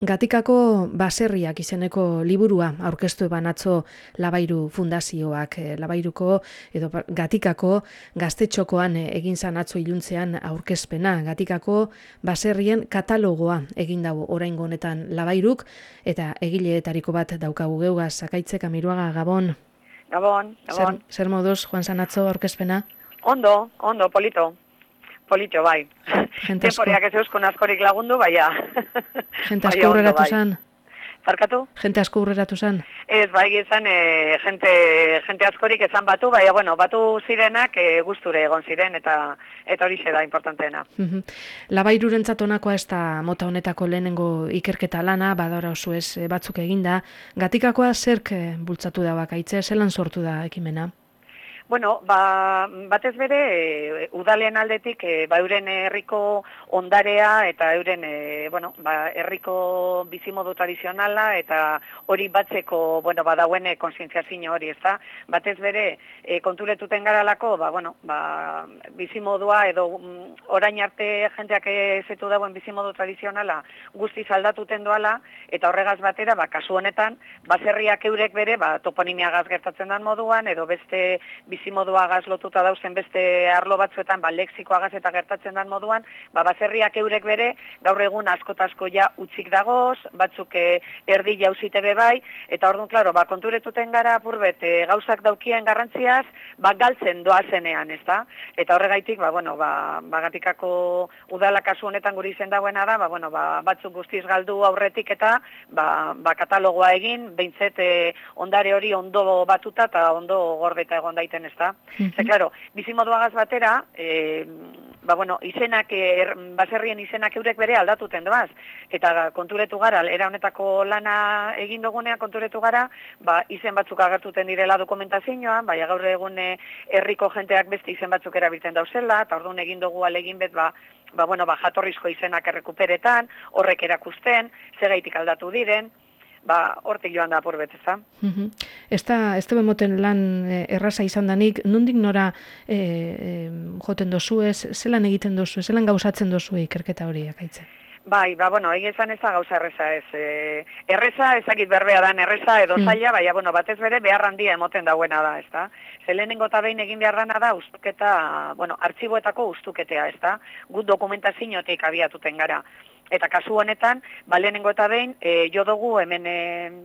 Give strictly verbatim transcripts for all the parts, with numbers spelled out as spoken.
Gatikako baserriak izeneko liburua aurkeztu eban atzo Labairu Fundazioak. Eh, Labairuko edo Gatikako gaztetxokoan egin zan atzo iluntzean aurkezpena. Gatikako baserrien katalogoa egin dago oraingo honetan Labairuk eta egileetariko bat daukagu geugaz. Akaitzek Amiruaga, Gabon. Gabon, Gabon. Zer, zer moduz, Juan San atzo aurkezpena? Ondo, ondo, polito. Polito, bai. Temporeak ez euskon askorik lagundu, baina. Jente asko urreratu zan? Zarkatu? Jente asko urreratu zan? Ez, bai, izan, e, jente, jente askorik ezan batu, baina, bueno, batu zirenak e, gusture egon ziren, eta eta hori da importanteena. Uh-huh. Labairurentzat honakoa ez da mota honetako lehenengo ikerketa lana, badara oso ez batzuk eginda. Gatikakoa zerk bultzatu da bakaitze, zelan sortu da ekimena? Bueno, ba, batez bere, e, udalen aldetik, e, ba, euren herriko ondarea eta euren, e, bueno, ba, herriko bizimodu tradizionala eta hori batzeko, bueno, ba, dauen konsientziazio hori, ez da? Batez bere, e, konturetuten garalako, ba, bueno, ba, bizimodua edo um, orain arte jenteak ezetu dauen bizimodu tradizionala guztiz aldatuten doala, eta horregaz batera, ba, kasu honetan, baserriak eurek bere, ba, toponimiagaz gertatzen den moduan, edo beste bizimoduagaz lotuta dauzen beste arlo batzuetan, ba, lexikoagaz eta gertatzen den moduan, ba, baserriak eurek bere, gaur egun asko-asko ja utzik dagoz, batzuk e, erdi jauzite bai, eta orduan, klaro, ba, konturetuten gara apurbet e, gauzak daukien garrantziaz, ba, galtzen doazenean, ez da? Eta horregaitik, ba, bueno, ba, ba, Gatikako udala kasu honetan guri izen dagoena da, ba, bueno, ba, batzuk guztiz galdu aurretik eta, ba, ba, katalogoa egin, behintzet e, ondare hori ondo batuta eta ondo gordeta egon daiten, ez da? Uh-huh. Ze, klaro, bizimoduagaz batera, e, ba, bueno, izenak, er, baserrien izenak eurek bere aldatuten doaz, eta konturetu gara, era honetako lana egin dugunea konturetu gara, ba, izen batzuk agertuten direla dokumentazioan, baina gaur egun herriko jenteak beste izen batzuk erabiltzen dauzela, eta orduan egin dugu alegin bet, ba, ba, bueno, ba, jatorrizko izenak errekuperetan, horrek erakusten, zegaitik aldatu diren, ba, hortik joan da apurbet, ez da? Uh-huh. Ez da, ez da bemoten lan e, erraza izan danik, nondik nora e, e, joten dozu ez, zelan egiten dozu, zelan gauzatzen dozu ikerketa hori, Akaitze? Bai, ba, bueno, egia esan ez da gauza erreza ez. E, erreza ezakit berbea dan erreza edo mm. zaila, baina, bueno, batez bere behar handia emoten dauena da, ez da? Ze lehenengo eta behin egin behar dana da, ustuketa, bueno, artxiboetako ustuketea, ez da? Gut dokumentaziotik abiatuten gara. Eta kasu honetan, ba, lehenengo eta behin, e, jo dugu hemen e,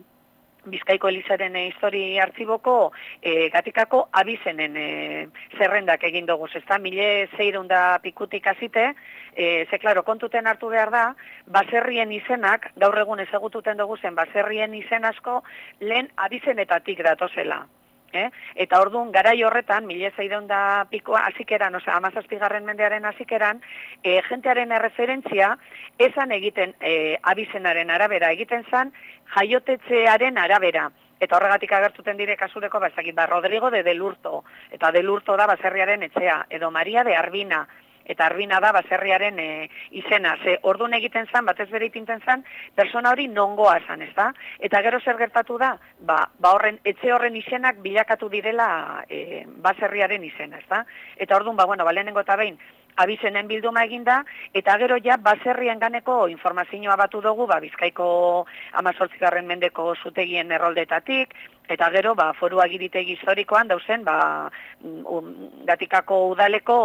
Bizkaiko Elizaren e, histori artxiboko e, Gatikako abizenen e, zerrendak egin dugu, ez da? Mile zeirun da pikutik azite, e, ze, klaro, kontuten hartu behar da, baserrien izenak, gaur egun ezagututen dugu zen, baserrien izen asko lehen abizenetatik datozela. Eh? Eta orduan, garai horretan, mila zeireun da pikoa, azikeran, osea, amazazpigarren mendearen azikeran, e, jentearen erreferentzia, esan egiten e, abizenaren arabera, egiten zan, jaiotetzearen arabera. Eta horregatik agertuten dire kasureko, ba, ezakit, ba, Rodrigo de Delurto, eta Delurto da baserriaren etxea, edo Maria de Arbina, eta Arbina da baserriaren e, izena. Ze ordun egiten zan, batez bere ipinten zan, persona hori nongoa zan, ez da? Eta gero zer gertatu da, ba, ba horren, etxe horren izenak bilakatu direla e, baserriaren izena, ez da? Eta ordun, ba, bueno, ba, lehenengo eta behin, abizenen bilduma eginda, eta gero ja baserrien ganeko informazioa batu dugu, ba, Bizkaiko amazortzigarren mendeko zutegien erroldetatik, eta gero, ba, foru agiritegi historikoan dauzen, ba, um, Gatikako udaleko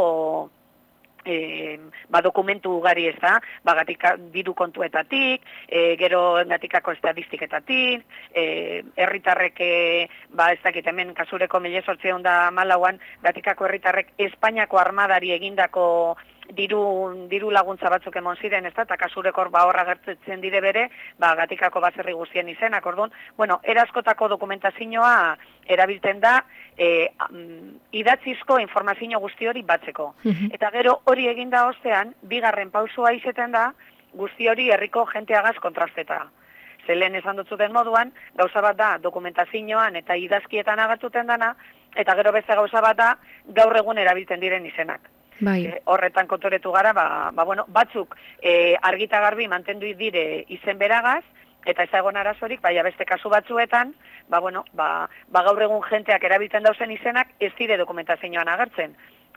E, ba, dokumentu ugari ez da, ba, gatika, diru kontuetatik, e, gero Gatikako estadistiketatik, e, herritarrek, e, ba, ez dakit hemen kasureko mila zortziehun da malauan, Gatikako herritarrek Espainiako armadari egindako diru, diru laguntza batzuk emon ziren, ez da, eta kasurekor ba horra gertzen dire bere, ba, Gatikako baserri guztien izenak, orduan, bueno, eraskotako dokumentazioa erabiltzen da, e, um, idatzizko informazio guzti hori batzeko. Eta gero hori eginda ostean, bigarren pausua izeten da, guzti hori herriko jenteagaz kontrasteta. Ze lehen esan dutzuten moduan, gauza bat da dokumentazioan eta idazkietan agertuten dana, eta gero beste gauza bat da gaur egun erabiltzen diren izenak. Bai. E, horretan kontoretu gara, ba, ba, bueno, batzuk e, argita garbi mantendu dire izen beragaz, eta ez egon arazorik, baina beste kasu batzuetan, ba, bueno, ba, ba gaur egun jenteak erabiltzen dauzen izenak ez dire dokumentazioan agertzen.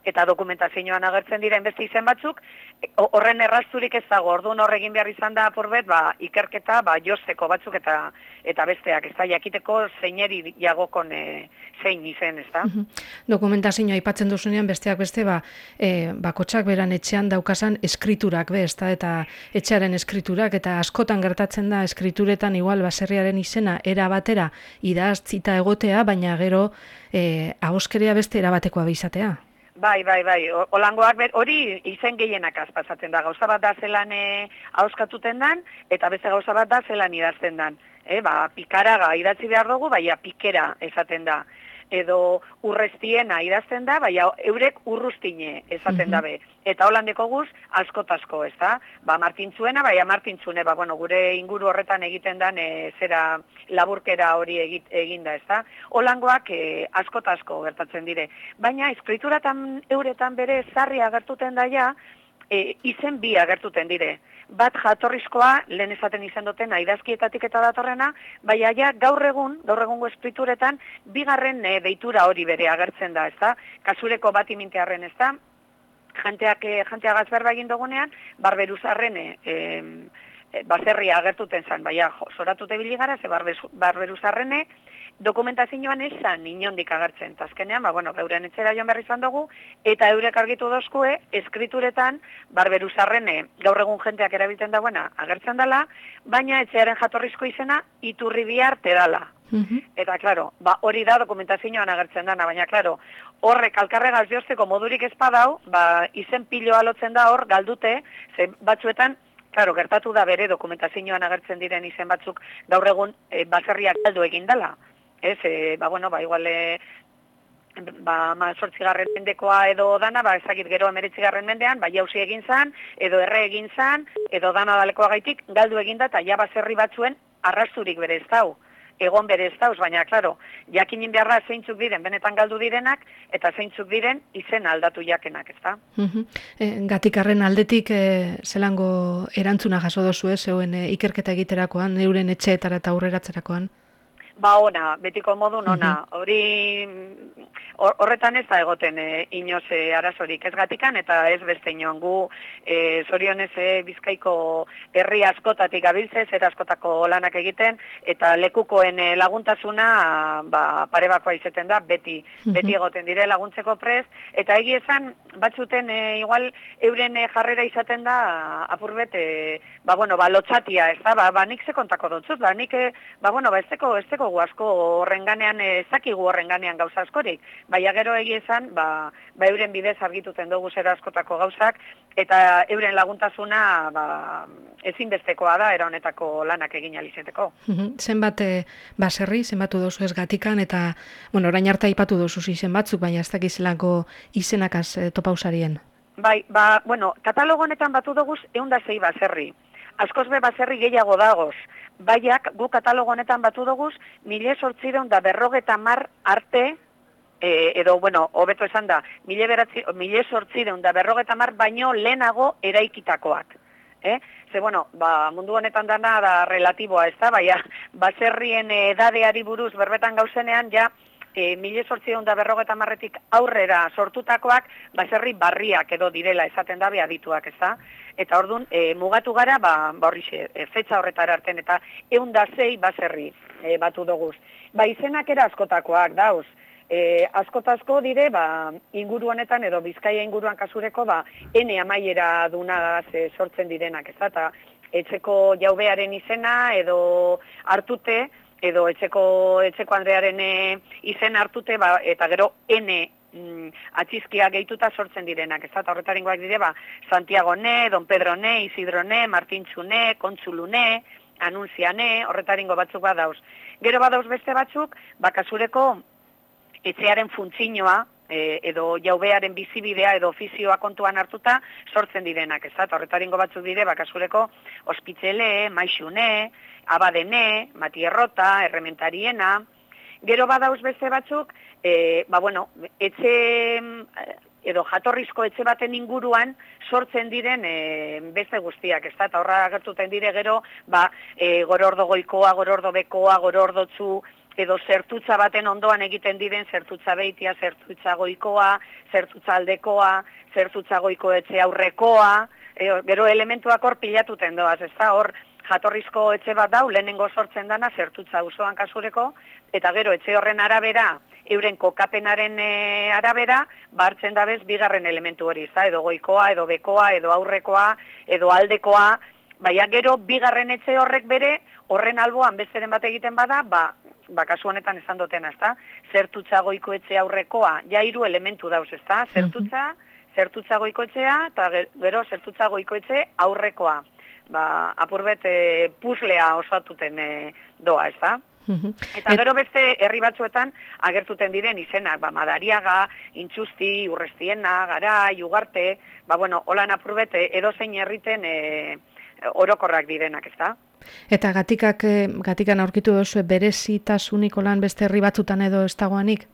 eta dokumentazioan agertzen dira beste izen batzuk, horren errazturik ez dago, orduan horregin behar izan da apurbet, ba, ikerketa, ba, josteko batzuk eta eta besteak, ez da, jakiteko zeineri jagokon e, zein izen, ez da? Dokumentazioa aipatzen duzunean, besteak beste, ba, e, bakotxak beran etxean daukasan eskriturak, be, ez da, eta etxearen eskriturak, eta askotan gertatzen da, eskrituretan igual baserriaren izena era batera idaztzita egotea, baina gero e, ahoskeria beste erabatekoa bizatea. Bai, bai, bai, holangoak hori izen gehienak azpazatzen da, gauza bat da zelan e, ahoskatuten dan, eta beste gauza bat da zelan idazten dan. E, ba, pikaraga idatzi behar dugu, baina pikera esaten da. Edo urreztiena idazten da, baina eurek urrustine esaten dabe. Eta holandeko guz, askotasko, ez da? Ba, martintzuena, baina martintzune, ba, bueno, gure inguru horretan egiten dan, e, zera laburkera hori egit, eginda, ez da? Holangoak e, askotasko gertatzen dire. Baina, eskrituratan euretan bere zarri agertuten daia, e, izen bi agertuten dire. Bat jatorrizkoa, lehen esaten izan duten, idazkietatik eta datorrena, baina ja gaur egun, gaur egungo eskrituretan, bigarren e, deitura hori bere agertzen da, ez da? Kasureko bat imintearren, ez da? Janteak, janteagaz berba egin dugunean, barberuzarren e, e, baserria agertuten zen, baina zoratute biligara, ze barberuzarrene, dokumentazioan esan inondik agertzen. Azkenean, ba, bueno, euren etxera joan berri izan dugu, eta eurek argitu dozkue, eskrituretan, barberuzarrene, gaur egun jenteak erabiltzen dagoena, agertzen dela, baina etxearen jatorrizko izena, iturri biharte dala. Eta, klaro, ba, hori da dokumentazioan agertzen dana, baina, klaro, horrek alkarregaz josteko modurik ezpadau, ba, izen piloa lotzen da hor, galdute, ze batzuetan, klaro, gertatu da bere dokumentazioan agertzen diren izen batzuk gaur egun e, baserriak galdu egin dela. Ez, e, ba, bueno, ba, igual, e, ba, ma, sortzigarren mendekoa edo dana, ba, ezakit gero emeretzigarren mendean, ba, jauzi egin zan, edo erre egin zan, edo dana dalekoa gaitik, galdu egin da, eta ja baserri batzuen arrasturik bere ez dau. Egon bere ez dauz, baina, klaro, jakinin beharra zeintzuk diren, benetan galdu direnak, eta zeintzuk diren izen aldatu jakenak, ez da? E, Gatikarren aldetik, e, zelango erantzuna jaso dozu, ez, zeuen e, ikerketa egiterakoan, euren etxeetara eta aurreratzerakoan? Ba, ona, betiko modun ona, hori horretan ez da egoten e, inoz e, arazorik ez Gatikan eta ez beste inoan gu e, zorionez e, Bizkaiko herri askotatik abiltzez eta askotako lanak egiten eta lekukoen e, laguntasuna ba, parebakoa izeten da beti, beti egoten dire laguntzeko prest eta egi esan batzuten e, igual euren e, jarrera izaten da apurbet e, ba, bueno, ba, lotxatia ez da, ba, ba nik ze kontako dutzut, ba, nik, e, ba, bueno, ba, ez teko, ez teko gu asko horrenganean, ezakigu horrenganean gauza askorik. Baina gero egia esan, ba, ba euren bidez argituten dugu zera askotako gauzak, eta euren laguntasuna ba, ezinbestekoa da, era honetako lanak egin alizeteko. Zenbat e, baserri, zenbatu dozu ez Gatikan, eta, bueno, orain arte aipatu dozu izen batzuk, baina ez dakizelako izenakaz e, topausarien. Bai, ba, bueno, katalogo honetan batu duguz egun da zei baserri. Askoz be baserri gehiago dagoz. Baiak, gu katalogo honetan batu duguz, mile sortzireun da berrogeta mar arte, e, edo, bueno, hobeto esan da, mile, beratzi, mile sortzireun da berrogeta mar baino lehenago eraikitakoak. Eh? Ze, bueno, ba, mundu honetan dana da relatiboa, ez da, baina baserrien edadeari buruz berbetan gauzenean, ja, E, mile sortzireun da berrogeta marretik aurrera sortutakoak baserri barriak edo direla esaten dabe adituak, ez da? Eta orduan, e, mugatu gara, ba, ba horrixe, e, fetxa horretara arten, eta egun da zei baserri e, batu doguz. Ba, izenak era askotakoak dauz. E, askotazko dire, ba, inguru honetan edo Bizkaia inguruan kasureko, ba, ene amaiera dunagaz e, sortzen direnak, ez da? Eta etxeko jaubearen izena edo hartute, edo etxeko, etxeko Andrearen e, izen hartute, ba, eta gero ene mm, atxizkia gehituta sortzen direnak, ez da, horretaringoak dire, ba, Santiago ne, Don Pedro ne, Isidro ne, Martintxu ne, Kontsulu ne, Anunzia ne, horretaringo batzuk badauz. Gero badauz beste batzuk, bakasureko etxearen funtzioa, e, edo jaubearen bizibidea edo ofizioa kontuan hartuta sortzen direnak, ez da, horretaringo batzuk dire, bakasureko ospitzele, maixune, abadene, matierrota, errementariena, gero badauz beste batzuk, e, ba bueno, etxe edo jatorrizko etxe baten inguruan sortzen diren e, beste guztiak, ez da, eta horra gertuten dire gero, ba, e, gorordo goikoa, gorordo bekoa, gorordotzu, edo zertutza baten ondoan egiten diren zertutza beitia, zertutza goikoa, zertutza aldekoa, zertutza goiko etxe aurrekoa, e, gero elementuak hor pilatuten doaz, ez da, hor jatorrizko etxe bat dau, lehenengo sortzen dana zertutza auzoan kasureko, eta gero etxe horren arabera, euren kokapenaren e, arabera, bartzen dabez bigarren elementu hori, ez da, edo goikoa, edo bekoa, edo aurrekoa, edo aldekoa, baina gero bigarren etxe horrek bere, horren alboan besteren bat egiten bada, ba, ba kasu honetan esan dutena, ez da, zertutza goiko etxe aurrekoa, ja hiru elementu dauz, ez da, zertutza, zertutza goiko etxea, eta gero zertutza goiko etxe aurrekoa. Ba, apurbet e, puslea osatuten e, doa, ez da? Eta gero beste herri batzuetan agertuten diren izenak, ba, Madariaga, Intxusti, Urrestiena, Garai, Ugarte, ba, bueno, holan apurbet edozein herriten e, orokorrak direnak, ez da? Eta gatikak, gatikan aurkitu duzu berezitasunik olan beste herri batzutan edo ez dagoanik?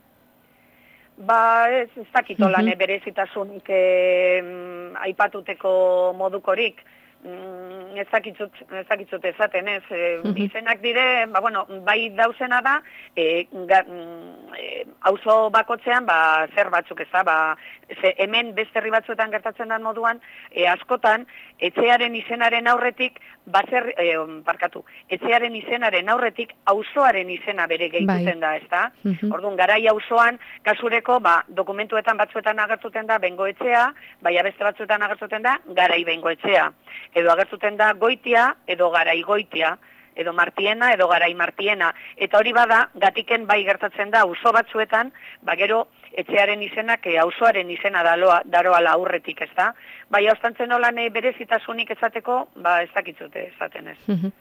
Ba, ez, ez dakit olan uh-huh. berezitasunik e, aipatuteko modukorik. Mm, ez dakitzut, ez dakitzut ezaten, ez, e, uh-huh. izenak dire, ba, bueno, bai dauzena da, e, ga, e, auzo bakotzean, ba, zer batzuk ez da, ba, ze, hemen beste herri batzuetan gertatzen den moduan, e, askotan, etxearen izenaren aurretik, baser, e, parkatu, etxearen izenaren aurretik, auzoaren izena bere gehituten da, ez da? Uh-huh. Orduan, Garai auzoan, kasureko, ba, dokumentuetan batzuetan agertuten da, bengoetxea, baina beste batzuetan agertuten da, Garai bengoetxea. Edo agertuten da Goitia, edo Garai Goitia, edo Martiena, edo Garai Martiena. Eta hori bada, gatiken bai gertatzen da, auzo batzuetan, ba gero etxearen izenak, e, auzoaren izena daloa, daroala aurretik, ez da? Bai, haustantzen holan e, berezitasunik ezateko, ba ez dakitzute ezaten ez.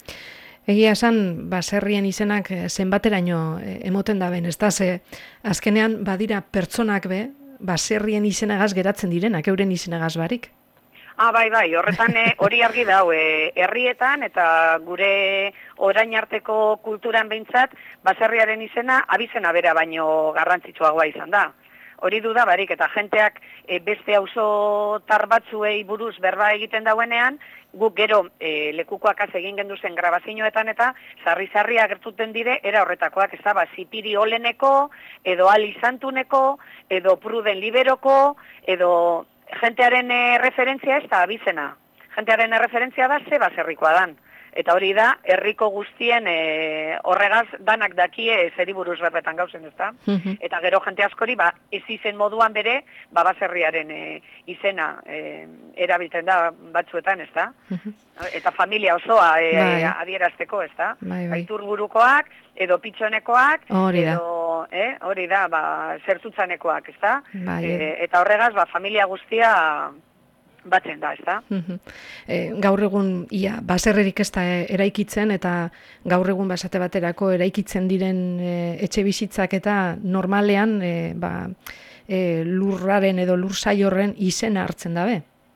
Egia esan, baserrien izenak zenbateraino emoten da ben, ez da? Ze, azkenean, badira pertsonak be, baserrien izenagaz geratzen direnak, euren izenagaz barik. Ah, bai, bai, horretan hori argi dau, e, herrietan eta gure orain arteko kulturan behintzat, baserriaren izena abizena bera baino garrantzitsuagoa izan da. Hori du da barik, eta jenteak e, beste auzotar batzuei buruz berba egiten dauenean, guk gero e, lekukoak az egin genduzen grabazioetan eta sarri-sarri agertuten dire, era horretakoak, ez da, ba, Zipiri Oleneko, edo Ali Santuneko, edo Pruden Liberoko, edo jentearen e, referentzia ez da abizena. Jentearen referentzia da ze baserrikoa dan. Eta hori da, herriko guztien e, horregaz danak dakie zeri buruz berbetan gauzen, ez da? Uh-huh. Eta gero jente askori, ba, ez izen moduan bere, ba, baserriaren e, izena e, erabiltzen da batzuetan, ez da? Uh-huh. Eta familia osoa e, bai. adierazteko, ez da? Bai, bai. Iturburukoak, edo pitxonekoak, hori da. Edo, eh, hori da, ba, zertutzanekoak, ez da? Bai. E, eta horregaz, ba, familia guztia batzen da, ez da? Uh-huh. E, gaur egun, ia, baserrerik ez da eraikitzen, eta gaur egun basate baterako eraikitzen diren e, etxe bizitzak eta normalean e, ba, e, lurraren edo lursai horren izena hartzen dabe.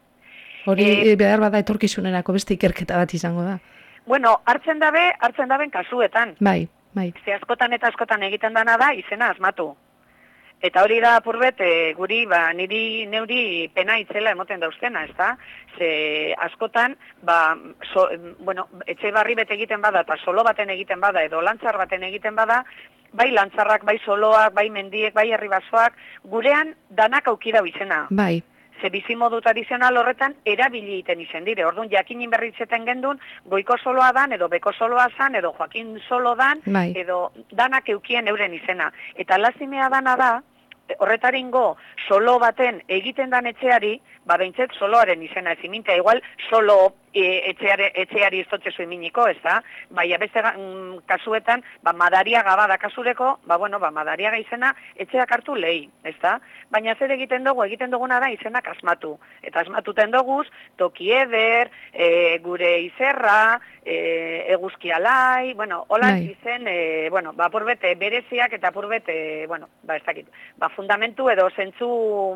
Hori e, behar bada etorkizunerako beste ikerketa bat izango da. Bueno, hartzen dabe, hartzen daben kasuetan. Bai, bai. Ze askotan eta askotan egiten dana da izena asmatu. Eta hori da apurbet, e, guri, ba, niri neuri pena itzela emoten dauztena, ez da? Ze askotan, ba, so, bueno, etxe barri bet egiten bada, eta solo baten egiten bada, edo lantzar baten egiten bada, bai lantzarrak, bai soloak, bai mendiek, bai herribasoak, gurean danak aukidau izena. Bai. Ze bizimodu tradizional horretan erabili egiten izen dire. Orduan, jakinin berritzeten gendun, goiko soloa dan, edo beko soloa zan, edo Joakin solo dan, bai. Edo danak eukien euren izena. Eta lazimea dana da, horretaringo solo baten egiten dan etxeari, ba behintzet soloaren izena ez imintea, igual solo e, etxeare, etxeari ez totxezu iminiko, ez da? Baina beste mm, kasuetan, ba Madariaga bada kasureko, ba bueno, ba Madariaga izena etxeak hartu lehi, ez da? Baina zer egiten dugu, egiten duguna da izenak asmatu. Eta asmatuten duguz, Toki Eder, e, gure izerra, e, eguzkialai, bueno, holan izen, e, bueno, ba apurbete bereziak eta apurbete, bueno, ba ez dakit, ba fundamentu edo zentzu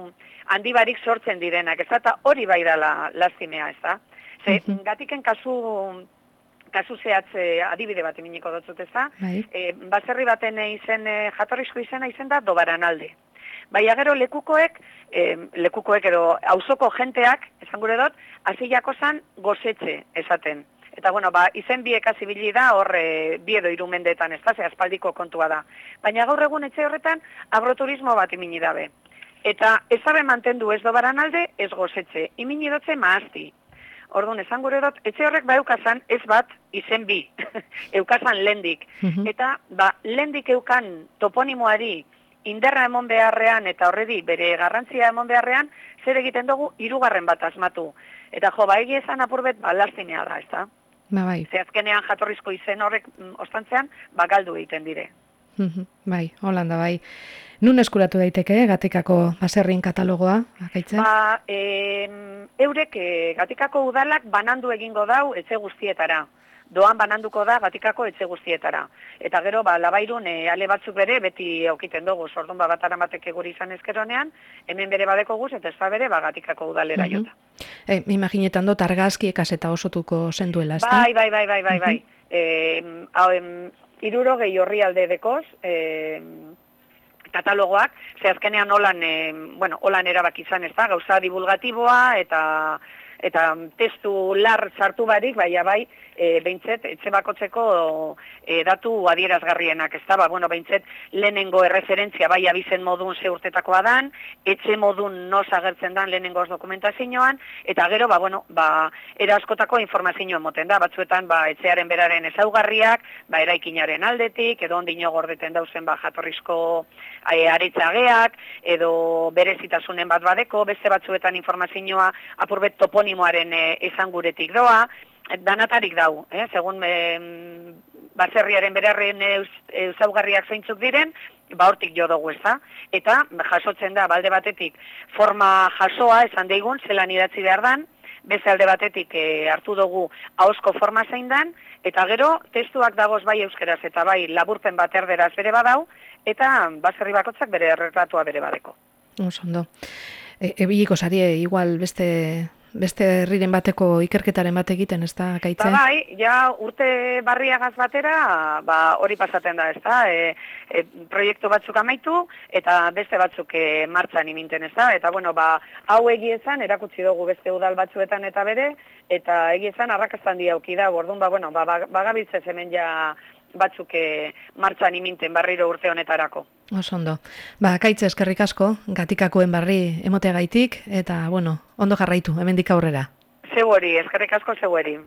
handi barik sortzen direnak, ez da, eta hori bai da la, lastimea, ez da. Ze, uh-huh. gatiken kasu, kasu zehatz e, adibide bat eminiko dutzut, ez da, e, baserri baten izen, e, jatorrizko izena izen da Dobaranalde. Baina gero lekukoek, e, lekukoek edo auzoko jenteak, esan gure dut, azilako zan gozetxe esaten. Eta, bueno, ba, izen biek azibili da, hor, e, bi edo hiru mendeetan, ez da, ze aspaldiko kontua da. Baina gaur egun etxe horretan, agroturismo bat imini dabe. Eta ezabe mantendu ez dobaran alde, ez gozetxe. Imini dotze maazti. Orduan, esan gure dut, etxe horrek ba eukazan ez bat izen bi, eukazan lendik. Eta, ba, lendik eukan toponimoari inderra emon beharrean eta horredi bere garrantzia emon beharrean, zer egiten dugu hirugarren bat asmatu. Eta jo, ba, egia esan apurbet, ba, lastinea da, ez da? Ba, bai. Ze azkenean jatorrizko izen horrek mm, ostantzean, ba, galdu egiten dire. Bai, Holanda, bai. Nun eskuratu daiteke, Gatikako baserrien katalogoa, Akaitzen? Ba, e, eurek e, Gatikako udalak banandu egingo dau etxe guztietara. Doan bananduko da Gatikako etxe guztietara. Eta gero, ba, Labairun e, ale batzuk bere, beti aukiten dugu, orduan ba, bat aramateke guri izan ezkeronean, hemen bere badeko guz, eta ez da bere, ba, Gatikako udalera uh -huh. jota. E, imaginetan dut argazki ekaseta osotuko zenduela, ez da? Bai, bai, bai, bai, bai, bai. Uh -huh. e, hau, em, iruro gehi horri alde dekoz, e, katalogoak, ze azkenean holan, e, bueno, holan erabak izan, ez da, gauza divulgatiboa eta eta testu lar sartu barik, baina bai, e, behintzet, etxe bakotzeko e, datu adierazgarrienak, ez da, ba, bueno, behintzet, lehenengo erreferentzia bai abizen modun ze urtetakoa dan, etxe modun nos agertzen dan lehenengoz dokumentazioan, eta gero, ba, bueno, ba, era askotako informazio emoten da, batzuetan, ba, etxearen beraren ezaugarriak, ba, eraikinaren aldetik, edo ondino gordeten dauzen, ba, jatorrizko e, aretsageak, edo berezitasunen bat badeko, beste batzuetan informazioa apurbet toponimoaren e, esanguretik doa, danatarik dau, eh? Segun e, baserriaren berarren ezaugarriak zeintzuk diren, ba hortik jo dugu, ez da? Eta jasotzen da, balde batetik, forma jasoa, esan deigun, zelan idatzi behar dan, beste alde batetik e, hartu dugu ahozko forma zein dan, eta gero testuak dagoz bai euskeraz eta bai laburpen bat erderaz bere badau, eta baserri bakotzak bere erretratua bere badeko. Osondo. E, ebiliko sarie, igual beste... beste herriren bateko ikerketaren bat egiten, ez da, Akaitze? Ba, bai, ja urte barriagaz batera, ba, hori pasaten da, ez da, e, e, proiektu batzuk amaitu, eta beste batzuk e, martxan iminten, ez da, eta, bueno, ba, hau egiezan, erakutsi dugu beste udal batzuetan eta bere, eta egiezan arrakastan diauki da, orduan, ba, bueno, ba, bagabiltzez hemen ja batzuk e, martxan iminten barriro urte honetarako. Osondo. Ba, Akaitze, eskerrik asko, Gatikakoen barri emoteagaitik, eta, bueno, ondo jarraitu, hemendik aurrera. Zeu hori, eskerrik asko zeu hori.